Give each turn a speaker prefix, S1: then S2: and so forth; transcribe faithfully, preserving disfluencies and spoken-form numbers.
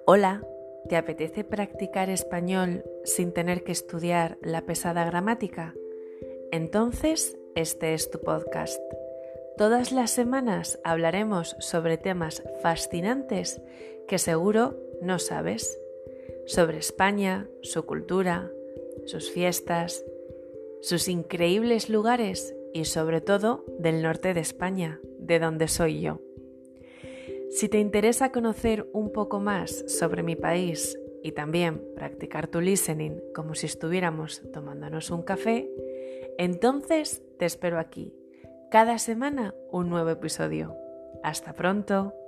S1: Hola, ¿te apetece practicar español sin tener que estudiar la pesada gramática? Entonces, este es tu podcast. Todas las semanas hablaremos sobre temas fascinantes que seguro no sabes. Sobre España, su cultura, sus fiestas, sus increíbles lugares y sobre todo del norte de España, de donde soy yo. Si te interesa conocer un poco más sobre mi país y también practicar tu listening como si estuviéramos tomándonos un café, entonces te espero aquí. Cada semana un nuevo episodio. ¡Hasta pronto!